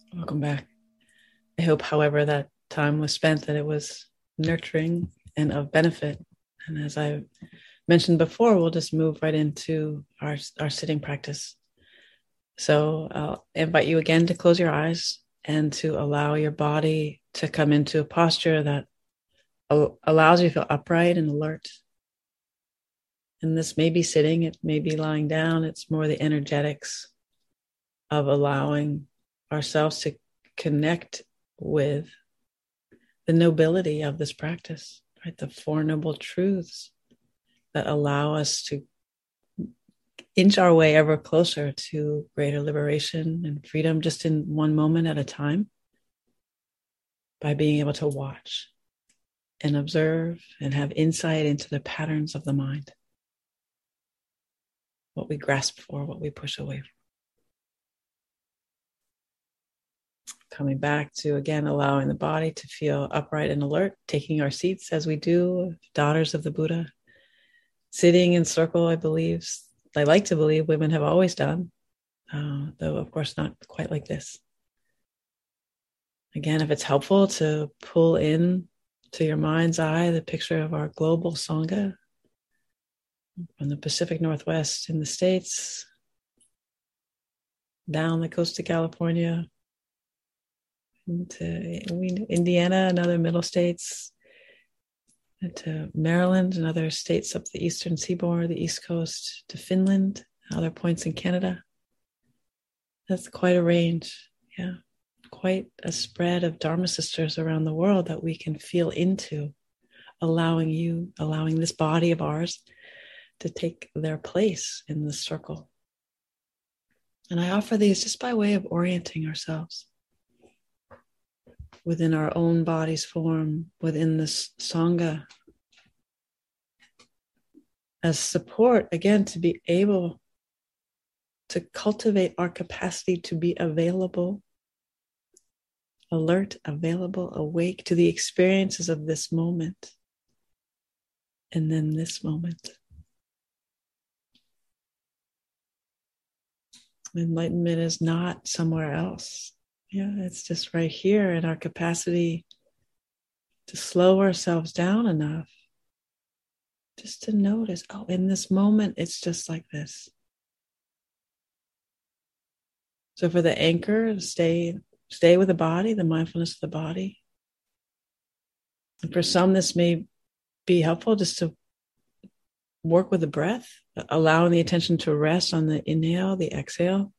Welcome back. I hope, however, that time was spent, that it was nurturing and of benefit. And as I mentioned before, we'll just move right into our sitting practice. So I'll invite you again to close your eyes and to allow your body to come into a posture that allows you to feel upright and alert. And this may be sitting, it may be lying down. It's more the energetics of allowing ourselves to connect with the nobility of this practice, right? The Four Noble Truths that allow us to inch our way ever closer to greater liberation and freedom, just in one moment at a time, by being able to watch and observe and have insight into the patterns of the mind, what we grasp for, what we push away from. Coming back to, again, allowing the body to feel upright and alert, taking our seats as we do, daughters of the Buddha, sitting in circle. I like to believe women have always done, though of course not quite like this. Again, if it's helpful to pull in to your mind's eye the picture of our global Sangha from the Pacific Northwest in the States, down the coast of California, into Indiana and other middle states, to Maryland and other states up the eastern seaboard, the East Coast, to Finland, other points in Canada. That's quite a range, yeah. Quite a spread of Dharma sisters around the world that we can feel into, allowing this body of ours to take their place in this circle. And I offer these just by way of orienting ourselves within our own body's form, within this Sangha, as support, again, to be able to cultivate our capacity to be available, alert, available, awake to the experiences of this moment, and then this moment. Enlightenment is not somewhere else. Yeah, it's just right here in our capacity to slow ourselves down enough just to notice, oh, in this moment, it's just like this. So for the anchor, stay with the body, the mindfulness of the body. And for some, this may be helpful just to work with the breath, allowing the attention to rest on the inhale, the exhale.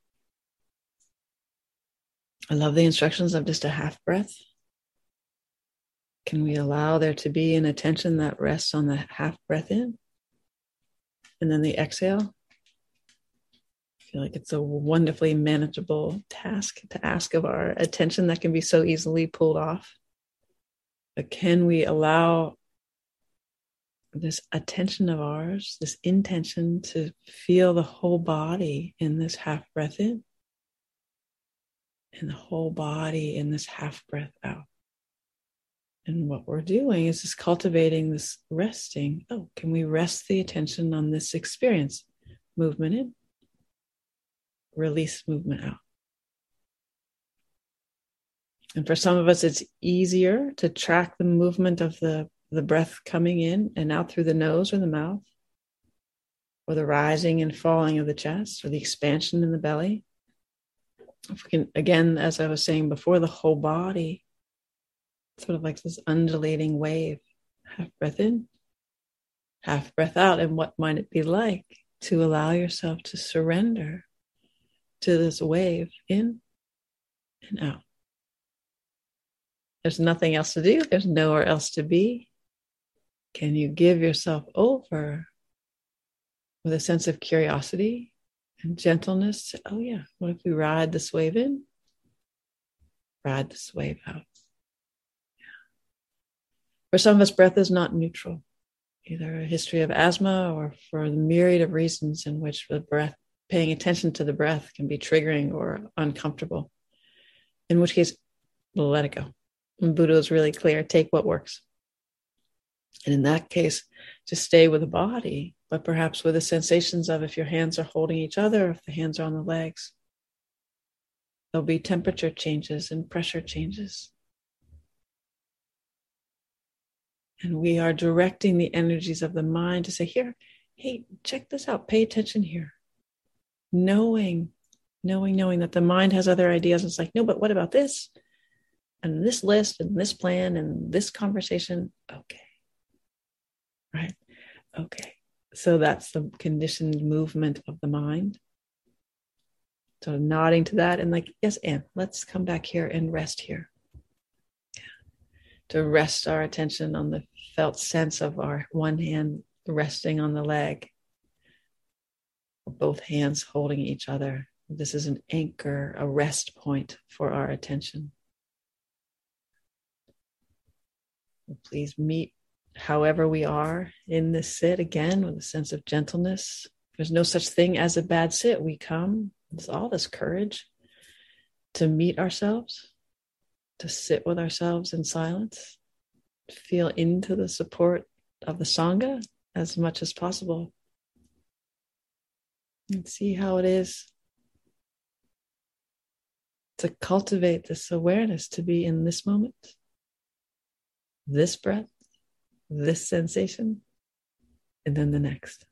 I love the instructions of just a half breath. Can we allow there to be an attention that rests on the half breath in? And then the exhale. I feel like it's a wonderfully manageable task to ask of our attention that can be so easily pulled off. But can we allow this attention of ours, this intention, to feel the whole body in this half breath in, and the whole body in this half breath out? And what we're doing is just cultivating this resting. Oh, can we rest the attention on this experience? Movement in, release, movement out. And for some of us, it's easier to track the movement of the breath coming in and out through the nose or the mouth, or the rising and falling of the chest, or the expansion in the belly. If we can, again, as I was saying before, the whole body, sort of like this undulating wave, half breath in, half breath out. And what might it be like to allow yourself to surrender to this wave in and out? There's nothing else to do. There's nowhere else to be. Can you give yourself over with a sense of curiosity and gentleness? Oh yeah, what if we ride this wave in, ride this wave out? For some of us, breath is not neutral, either a history of asthma or for the myriad of reasons in which the breath, paying attention to the breath, can be triggering or uncomfortable, in which case, we'll let it go. And Buddha is really clear, take what works. And in that case, just stay with the body, but perhaps with the sensations of if your hands are holding each other, if the hands are on the legs. There'll be temperature changes and pressure changes. And we are directing the energies of the mind to say, here, hey, check this out. Pay attention here. Knowing that the mind has other ideas. It's like, no, but what about this? And this list and this plan and this conversation. Okay. Right. Okay. So that's the conditioned movement of the mind. So nodding to that and like, yes, Anne, let's come back here and rest here. To rest our attention on the felt sense of our one hand resting on the leg, both hands holding each other. This is an anchor, a rest point for our attention. Please meet however we are in this sit again with a sense of gentleness. There's no such thing as a bad sit. We come with all this courage to meet ourselves, to sit with ourselves in silence, feel into the support of the Sangha as much as possible, and see how it is to cultivate this awareness, to be in this moment, this breath, this sensation, and then the next.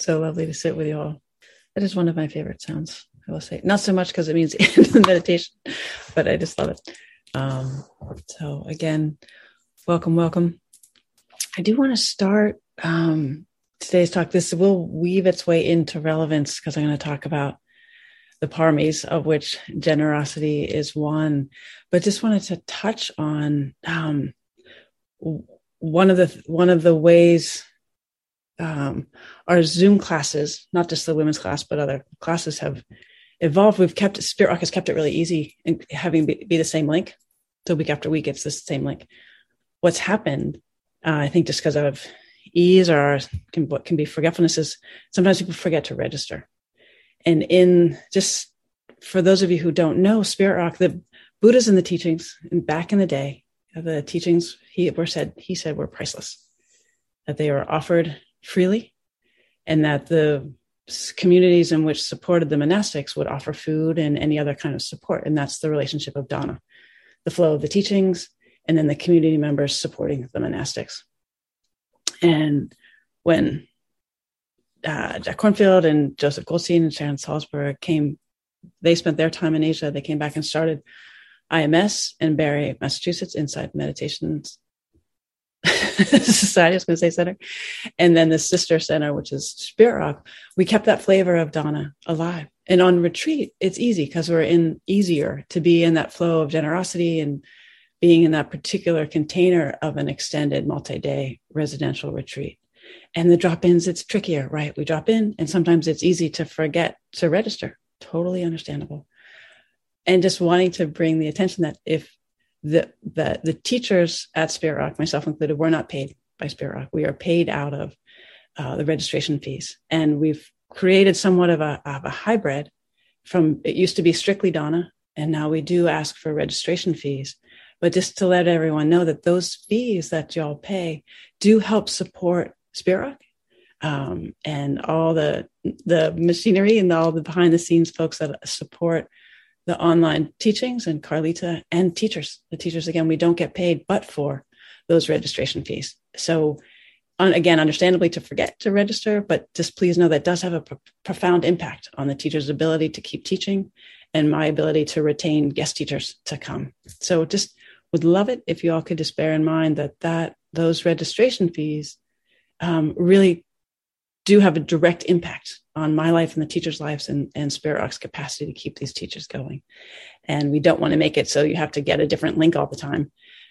So lovely to sit with you all. That is one of my favorite sounds, I will say. Not so much because it means the end of the meditation, but I just love it. So again, welcome. I do want to start today's talk. This will weave its way into relevance because I'm going to talk about the paramis, of which generosity is one. But just wanted to touch on one of the ways our Zoom classes, not just the women's class, but other classes have evolved. Spirit Rock has kept it really easy and having be the same link. So week after week, it's the same link. What's happened, I think just because of ease or what can be forgetfulness, is sometimes people forget to register. And in just for those of you who don't know, Spirit Rock, the Buddhas and the teachings, and back in the day, the teachings he said were priceless, that they were offered freely, and that the communities in which supported the monastics would offer food and any other kind of support. And that's the relationship of dana, the flow of the teachings, and then the community members supporting the monastics. And when Jack Kornfield and Joseph Goldstein and Sharon Salzberg came, they spent their time in Asia. They came back and started IMS in Barre, Massachusetts, Insight Meditations Society, I was going to say center. And then the sister center, which is Spirit Rock. We kept that flavor of dana alive. And on retreat, it's easy because we're easier to be in that flow of generosity and being in that particular container of an extended multi-day residential retreat. And the drop-ins, it's trickier, right? We drop in and sometimes it's easy to forget to register. Totally understandable. And just wanting to bring the attention that if the teachers at Spirit Rock, myself included, we're not paid by Spirit Rock. We are paid out of the registration fees. And we've created somewhat of a hybrid from, it used to be strictly dana, and now we do ask for registration fees. But just to let everyone know that those fees that y'all pay do help support Spirit Rock, and all the machinery and all the behind the scenes folks that support the online teachings, and Carlita and teachers. The teachers, again, we don't get paid but for those registration fees. So again, understandably to forget to register, but just please know that does have a profound impact on the teacher's ability to keep teaching and my ability to retain guest teachers to come. So just would love it if you all could just bear in mind that those registration fees really do have a direct impact on my life and the teachers' lives and Spirit Rock's capacity to keep these teachers going. And we don't want to make it so you have to get a different link all the time.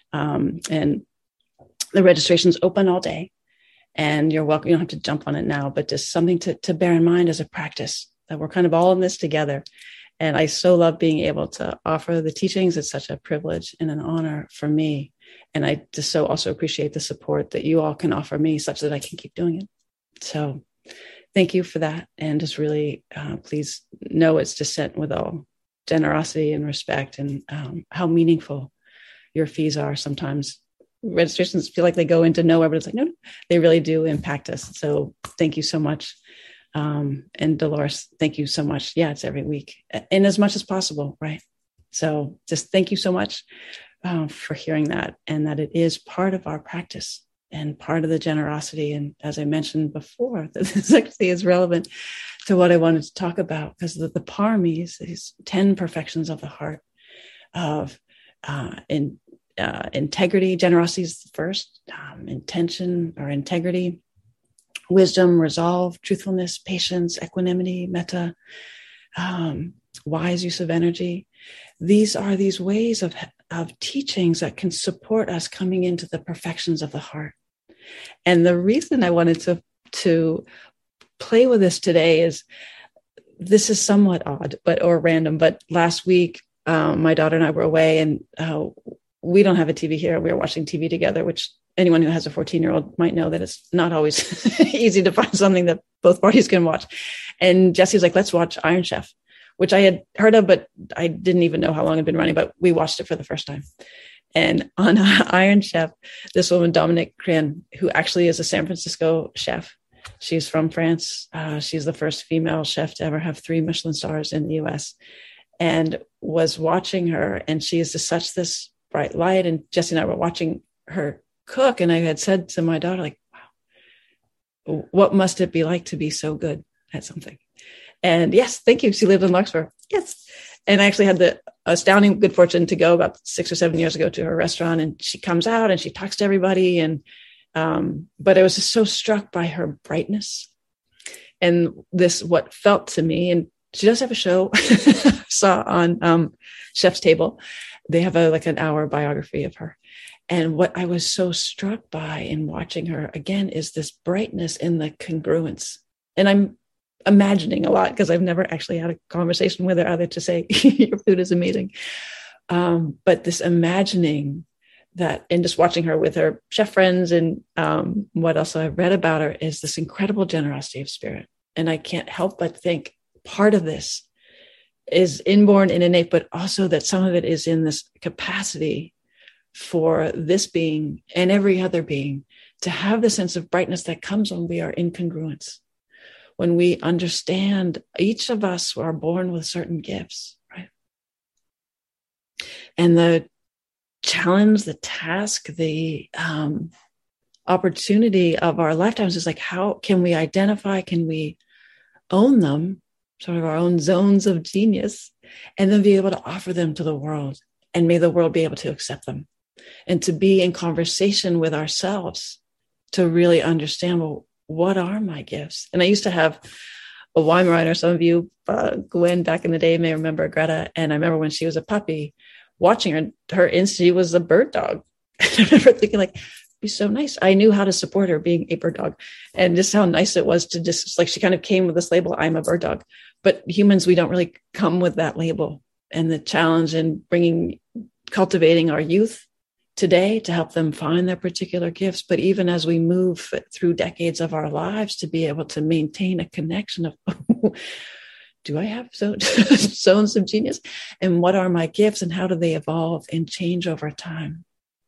And the registration's open all day, and you're welcome. You don't have to jump on it now, but just something to bear in mind as a practice, that we're kind of all in this together. And I so love being able to offer the teachings. It's such a privilege and an honor for me. And I just so also appreciate the support that you all can offer me such that I can keep doing it. So thank you for that. And just really, please know it's just sent with all generosity and respect, and how meaningful your fees are. Sometimes registrations feel like they go into nowhere, but it's like, no, they really do impact us. So thank you so much. And Dolores, thank you so much. Yeah, it's every week and as much as possible. Right. So just thank you so much for hearing that, and that it is part of our practice and part of the generosity. And as I mentioned before, this actually is relevant to what I wanted to talk about, because the paramis, these 10 perfections of the heart of integrity. Generosity is the first, intention or integrity, wisdom, resolve, truthfulness, patience, equanimity, metta, wise use of energy. These are these ways of teachings that can support us coming into the perfections of the heart. And the reason I wanted to play with this today is, this is somewhat odd, or random, but last week, my daughter and I were away, and we don't have a TV here. We were watching TV together, which anyone who has a 14-year-old might know that it's not always easy to find something that both parties can watch. And Jesse was like, let's watch Iron Chef, which I had heard of, but I didn't even know how long it had been running, but we watched it for the first time. And on Iron Chef, this woman, Dominique Crien, who actually is a San Francisco chef, she's from France. She's the first female chef to ever have 3 Michelin stars in the US, and was watching her. And she is just such this bright light. And Jesse and I were watching her cook. And I had said to my daughter, like, wow, what must it be like to be so good at something? And yes, thank you. She lived in Larkspur. Yes. And I actually had the astounding good fortune to go about 6 or 7 years ago to her restaurant, and she comes out and she talks to everybody. And, but I was just so struck by her brightness and this, what felt to me, and she does have a show saw on Chef's Table. They have like an hour biography of her. And what I was so struck by in watching her again is this brightness in the congruence. And I'm imagining a lot because I've never actually had a conversation with her other to say, your food is amazing. But this imagining that, and just watching her with her chef friends, and what else I've read about her is this incredible generosity of spirit. And I can't help but think part of this is inborn and innate, but also that some of it is in this capacity for this being and every other being to have the sense of brightness that comes when we are in congruence. When we understand each of us are born with certain gifts, right? And the challenge, the task, the opportunity of our lifetimes is like, how can we identify, can we own them, sort of our own zones of genius, and then be able to offer them to the world, and may the world be able to accept them, and to be in conversation with ourselves to really understand, well, what are my gifts? And I used to have a Weimaraner. Some of you, Gwen, back in the day may remember Greta. And I remember when she was a puppy, watching her she was a bird dog. I remember thinking, like, it'd be so nice. I knew how to support her being a bird dog, and just how nice it was to just, like, she kind of came with this label, I'm a bird dog. But humans, we don't really come with that label. And the challenge in cultivating our youth today to help them find their particular gifts, but even as we move through decades of our lives, to be able to maintain a connection of, do I have zones of genius? And what are my gifts, and how do they evolve and change over time?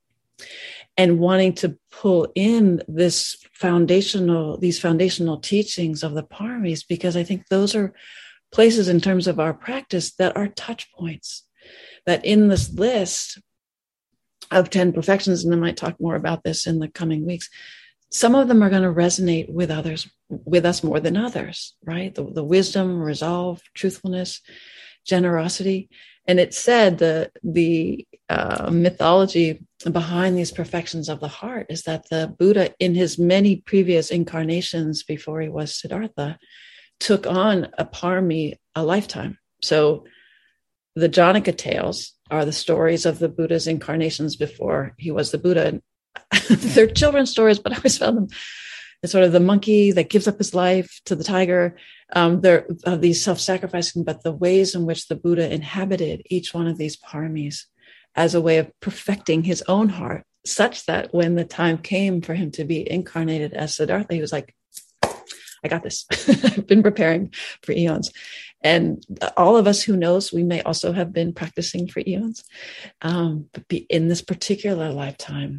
And wanting to pull in these foundational teachings of the paramis, because I think those are places in terms of our practice that are touch points, that in this list of 10 perfections, and I might talk more about this in the coming weeks, some of them are going to resonate with us more than others, right? The wisdom, resolve, truthfulness, generosity. And it said the mythology behind these perfections of the heart is that the Buddha, in his many previous incarnations before he was Siddhartha, took on a parami a lifetime. So the Janaka tales are the stories of the Buddha's incarnations before he was the Buddha. They're children's stories, but I always found them as sort of the monkey that gives up his life to the tiger. They're these self-sacrificing, but the ways in which the Buddha inhabited each one of these paramis as a way of perfecting his own heart, such that when the time came for him to be incarnated as Siddhartha, he was like, I got this. I've been preparing for eons. And all of us who knows, we may also have been practicing for eons, but be in this particular lifetime,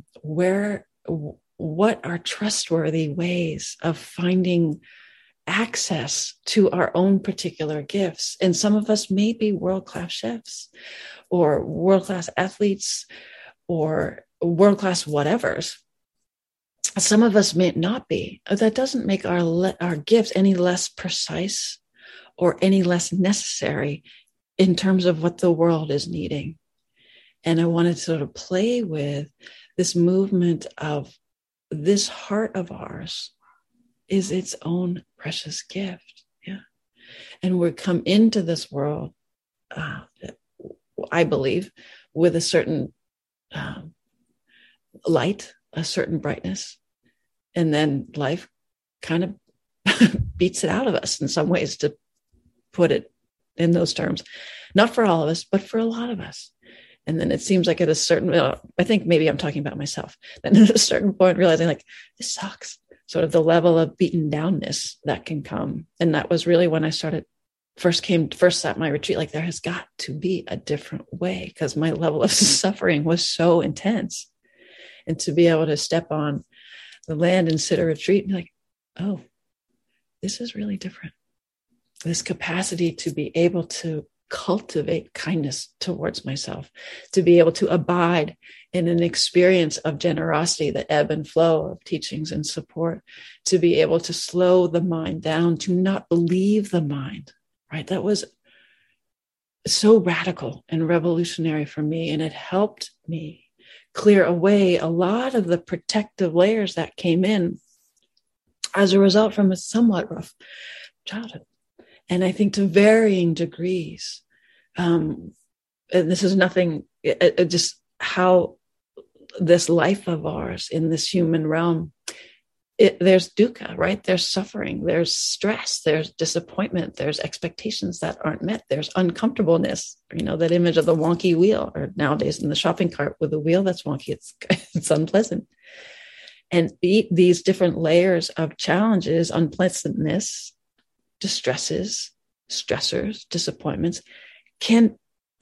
what are trustworthy ways of finding access to our own particular gifts? And some of us may be world-class chefs or world-class athletes or world-class whatevers. Some of us may not be. That doesn't make our gifts any less precise or any less necessary in terms of what the world is needing. And I wanted to sort of play with this movement of this heart of ours is its own precious gift. Yeah. And we come into this world, I believe, with a certain light, a certain brightness. And then life kind of beats it out of us in some ways, to put it in those terms. Not for all of us, but for a lot of us. And then it seems like at a certain, I think maybe I'm talking about myself, then at a certain point realizing, like, this sucks, sort of the level of beaten downness that can come. And that was really when I first at my retreat, like, there has got to be a different way, because my level of suffering was so intense. And to be able to step on the land and sit a retreat and be like, oh, this is really different. This capacity to be able to cultivate kindness towards myself, to be able to abide in an experience of generosity, the ebb and flow of teachings and support, to be able to slow the mind down, to not believe the mind, right? That was so radical and revolutionary for me. And it helped me clear away a lot of the protective layers that came in as a result from a somewhat rough childhood. And I think to varying degrees, and this is nothing, just how this life of ours in this human realm, there's dukkha, right? There's suffering, there's stress, there's disappointment, there's expectations that aren't met, there's uncomfortableness. That image of the wonky wheel, or nowadays in the shopping cart with a wheel that's wonky, it's unpleasant. And these different layers of challenges, unpleasantness, distresses, stressors, disappointments can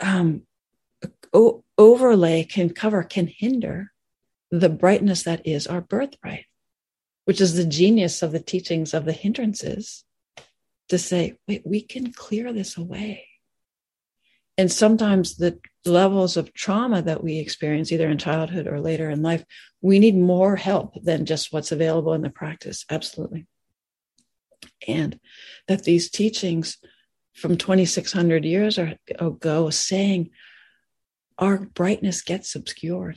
overlay, can hinder the brightness that is our birthright, which is the genius of the teachings of the hindrances, to say, wait, we can clear this away. And sometimes the levels of trauma that we experience, either in childhood or later in life, we need more help than just what's available in the practice. Absolutely. And that these teachings from 2,600 years ago saying our brightness gets obscured.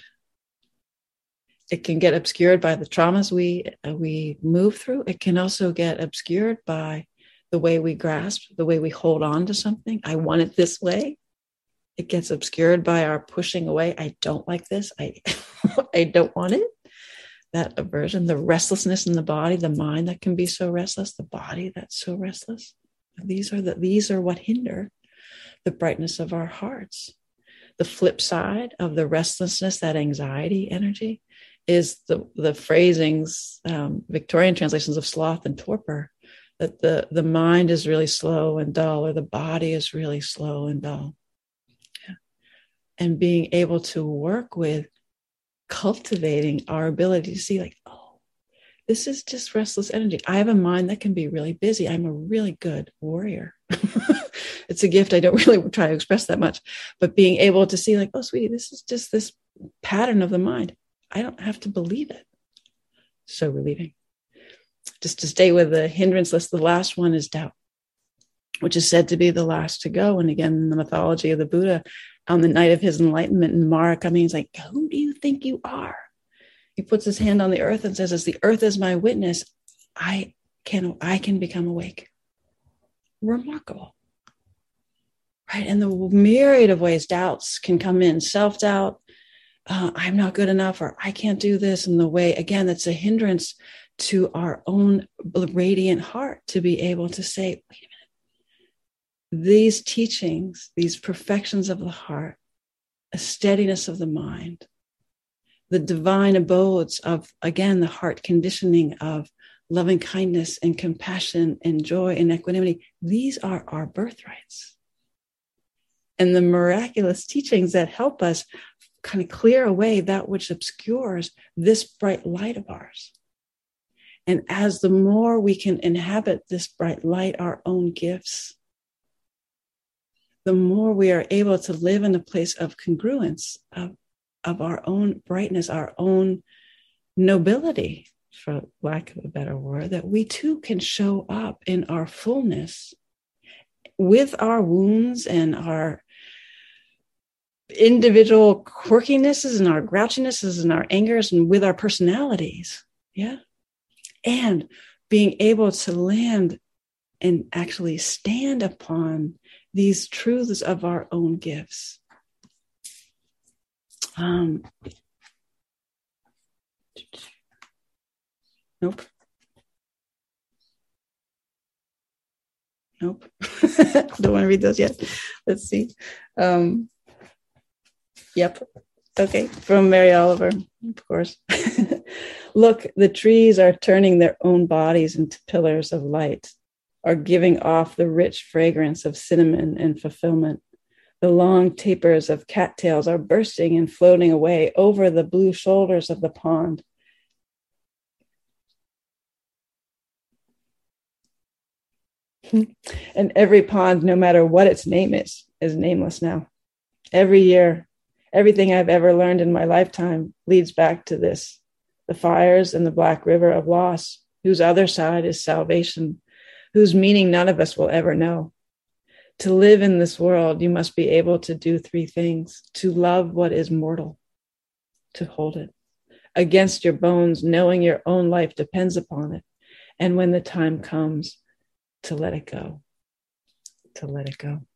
It can get obscured by the traumas we move through. It can also get obscured by the way we grasp, the way we hold on to something. I want it this way. It gets obscured by our pushing away. I don't like this. I don't want it. That aversion, the restlessness in the body, the mind that can be so restless, the body that's so restless. These are what hinder the brightness of our hearts. The flip side of the restlessness, that anxiety energy, is the phrasings, Victorian translations of sloth and torpor, that the mind is really slow and dull, or the body is really slow and dull. Yeah. And being able to work with cultivating our ability to see, like, oh, this is just restless energy. I have a mind that can be really busy. I'm a really good warrior. It's a gift I don't really try to express that much, but being able to see, like, oh, sweetie, this is just this pattern of the mind. I don't have to believe it. So relieving. Just to stay with the hindrance list, the last one is doubt, which is said to be the last to go. And again, in the mythology of the Buddha, on the night of his enlightenment, and Mara coming, he's like, who do you think you are? He puts his hand on the earth and says, as the earth is my witness, I can become awake. Remarkable. Right? And the myriad of ways doubts can come in, self-doubt, I'm not good enough, or I can't do this. And the way, again, that's a hindrance to our own radiant heart to be able to say, wait a minute, these teachings, these perfections of the heart, a steadiness of the mind, the divine abodes of, again, the heart conditioning of loving kindness and compassion and joy and equanimity, these are our birthrights. And the miraculous teachings that help us kind of clear away that which obscures this bright light of ours. And as the more we can inhabit this bright light, our own gifts, the more we are able to live in a place of congruence, of our own brightness, our own nobility, for lack of a better word, that we too can show up in our fullness with our wounds and our individual quirkinesses and our grouchinesses and our angers, and with our personalities. Yeah. And being able to land and actually stand upon these truths of our own gifts. Nope. Don't want to read those yet. Let's see. Yep. Okay. From Mary Oliver, of course. Look, the trees are turning their own bodies into pillars of light, are giving off the rich fragrance of cinnamon and fulfillment. The long tapers of cattails are bursting and floating away over the blue shoulders of the pond. And every pond, no matter what its name is, is nameless now. Every year, everything I've ever learned in my lifetime leads back to this: the fires and the black river of loss, whose other side is salvation, whose meaning none of us will ever know. To live in this world, you must be able to do three things: to love what is mortal, to hold it against your bones, knowing your own life depends upon it. And when the time comes, to let it go, to let it go.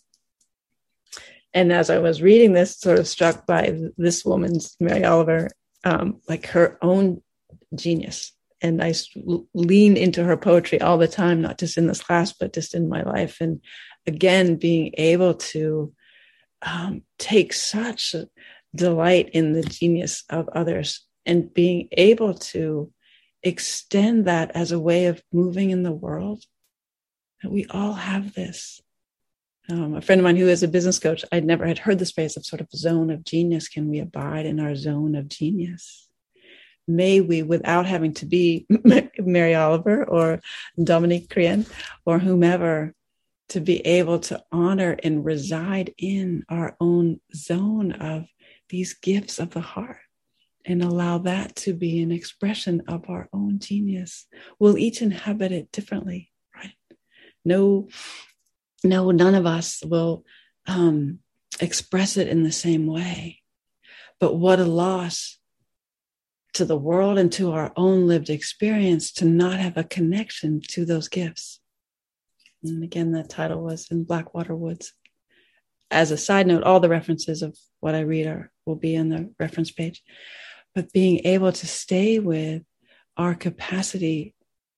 And as I was reading this, sort of struck by this woman's, Mary Oliver, like her own genius. And I lean into her poetry all the time, not just in this class, but just in my life. And again, being able to take such delight in the genius of others and being able to extend that as a way of moving in the world. That we all have this. A friend of mine who is a business coach, I'd never had heard this phrase of sort of zone of genius. Can we abide in our zone of genius? May we, without having to be Mary Oliver or Dominique Crien or whomever, to be able to honor and reside in our own zone of these gifts of the heart and allow that to be an expression of our own genius. We'll each inhabit it differently, right? No, none of us will express it in the same way. But what a loss to the world and to our own lived experience to not have a connection to those gifts. And again, that title was In Blackwater Woods. As a side note, all the references of what I read will be in the reference page. But being able to stay with our capacity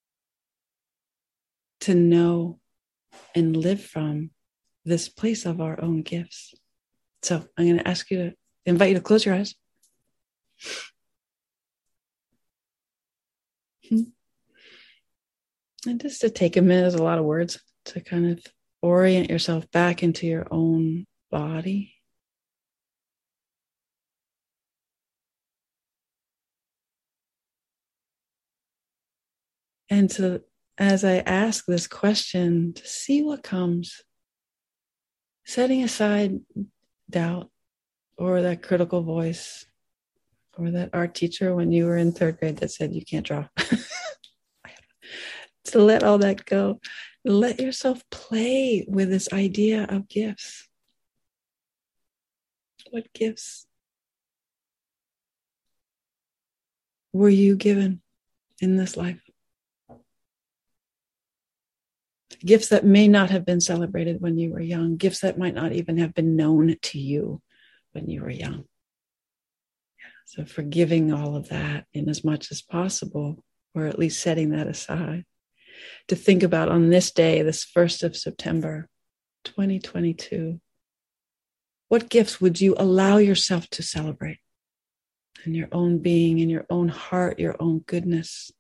to know and live from this place of our own gifts. So I'm going to invite you to close your eyes. And just to take a minute, there's a lot of words, to kind of orient yourself back into your own body. And to, as I ask this question, to see what comes, setting aside doubt or that critical voice or that art teacher when you were in third grade that said you can't draw. To let all that go. Let yourself play with this idea of gifts. What gifts were you given in this life? Gifts that may not have been celebrated when you were young. Gifts that might not even have been known to you when you were young. So forgiving all of that in as much as possible, or at least setting that aside. To think about on this day, this 1st of September, 2022, what gifts would you allow yourself to celebrate in your own being, in your own heart, your own goodness?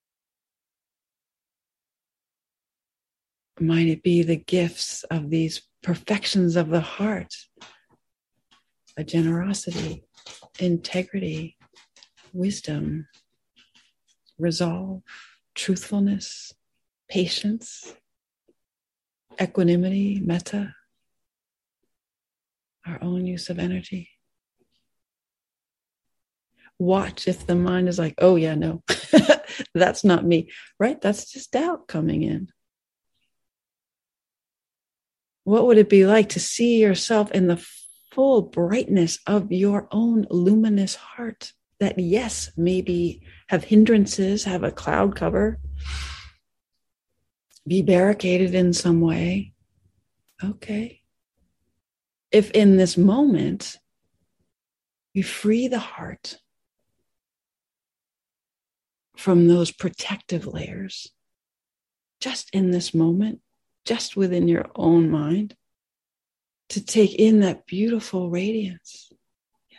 Might it be the gifts of these perfections of the heart, a generosity, integrity, wisdom, resolve, truthfulness, patience, equanimity, metta, our own use of energy. Watch if the mind is like, oh yeah, no, that's not me, right? That's just doubt coming in. What would it be like to see yourself in the full brightness of your own luminous heart that, yes, maybe have hindrances, have a cloud cover, be barricaded in some way? Okay. If in this moment we free the heart from those protective layers, just in this moment, just within your own mind, to take in that beautiful radiance. Yeah.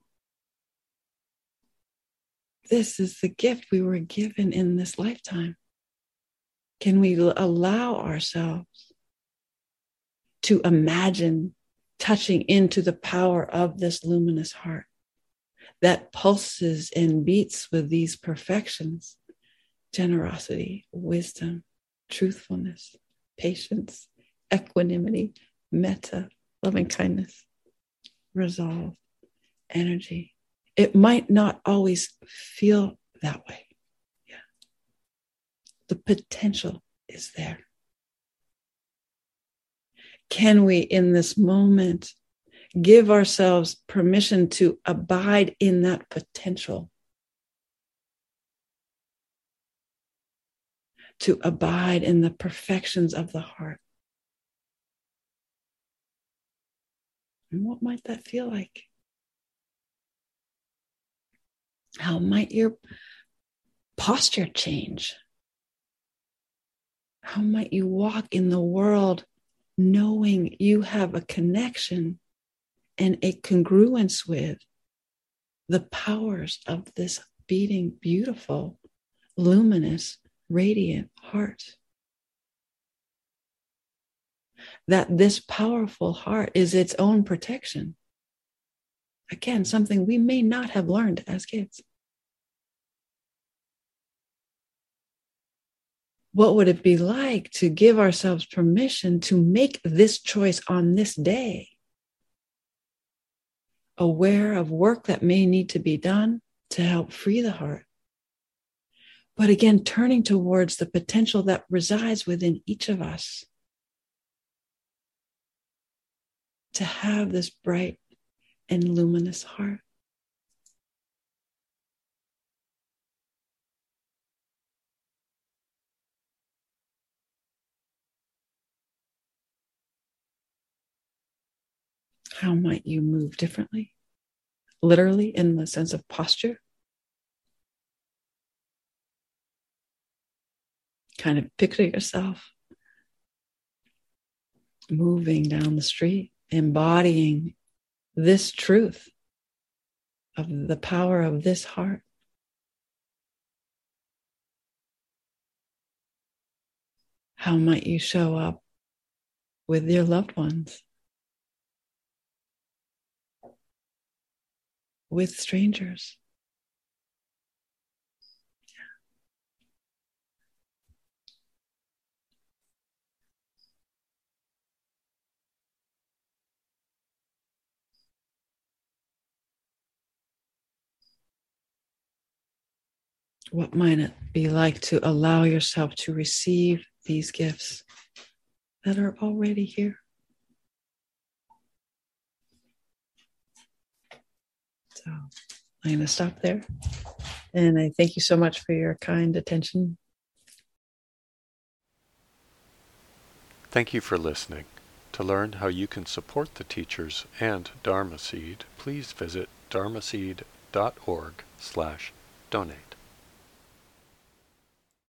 This is the gift we were given in this lifetime. Can we allow ourselves to imagine touching into the power of this luminous heart that pulses and beats with these perfections: generosity, wisdom, truthfulness, patience, equanimity, metta, loving kindness, resolve, energy. It might not always feel that way. Yeah. The potential is there. Can we, in this moment, give ourselves permission to abide in that potential? To abide in the perfections of the heart? And what might that feel like? How might your posture change? How might you walk in the world knowing you have a connection and a congruence with the powers of this beating, beautiful, luminous, radiant heart? That this powerful heart is its own protection. Again, something we may not have learned as kids. What would it be like to give ourselves permission to make this choice on this day? Aware of work that may need to be done to help free the heart. But again, turning towards the potential that resides within each of us to have this bright and luminous heart. How might you move differently? Literally, in the sense of posture. Kind of picture yourself moving down the street, embodying this truth of the power of this heart. How might you show up with your loved ones? With strangers? What might it be like to allow yourself to receive these gifts that are already here? So I'm going to stop there. And I thank you so much for your kind attention. Thank you for listening. To learn how you can support the teachers and Dharma Seed, please visit dharmaseed.org/donate.